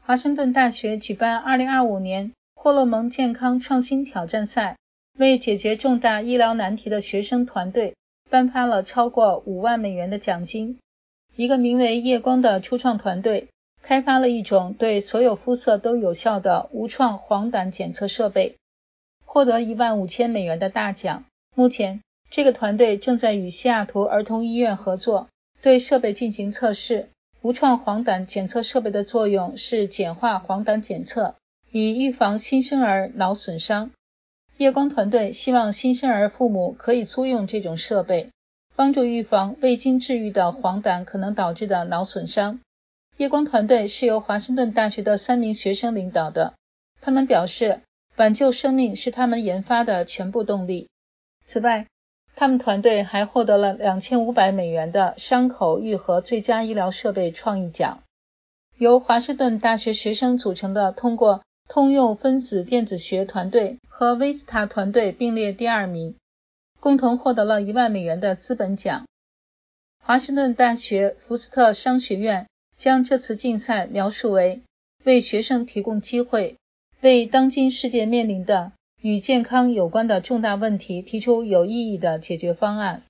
华盛顿大学举办2025年霍洛蒙健康创新挑战赛，为解决重大医疗难题的学生团队颁发了超过5万美元的奖金。一个名为夜光的初创团队开发了一种对所有肤色都有效的无创黄疸检测设备，获得15000美元的大奖。目前，这个团队正在与西雅图儿童医院合作，对设备进行测试。无创黄疸检测设备的作用是简化黄疸检测，以预防新生儿脑损伤。夜光团队希望新生儿父母可以租用这种设备，帮助预防未经治愈的黄疸可能导致的脑损伤。夜光团队是由华盛顿大学的3名学生领导的，他们表示，挽救生命是他们研发的全部动力。此外，他们团队还获得了2500美元的伤口愈合最佳医疗设备创意奖。由华盛顿大学学生组成的通过通用分子电子学团队和 Vista 团队并列第2名，共同获得了1万美元的资本奖。华盛顿大学福斯特商学院将这次竞赛描述为为学生提供机会，为当今世界面临的与健康有关的重大问题提出有意义的解决方案。